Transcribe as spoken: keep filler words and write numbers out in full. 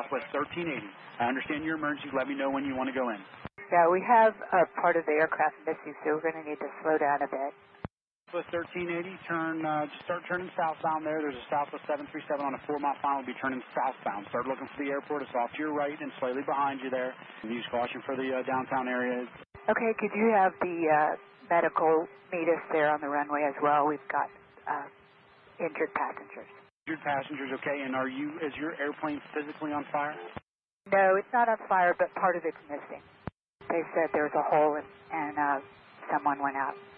Southwest thirteen eighty. I understand your emergency. Let me know when you want to go in. Yeah, we have a part of the aircraft missing, so we're going to need to slow down a bit. Southwest thirteen eighty, turn, uh, just start turning southbound there. There's a Southwest seven three seven on a four-mile final. We'll be turning southbound. Start looking for the airport. It's off to your right and slightly behind you there. Use caution for the uh, downtown area. Okay, could you have the uh, medical meet us there on the runway as well? We've got uh, injured passengers. Injured passengers, okay. And are you, is your airplane physically on fire? No, it's not on fire, but part of it's missing. They said there was a hole and, and uh, someone went out.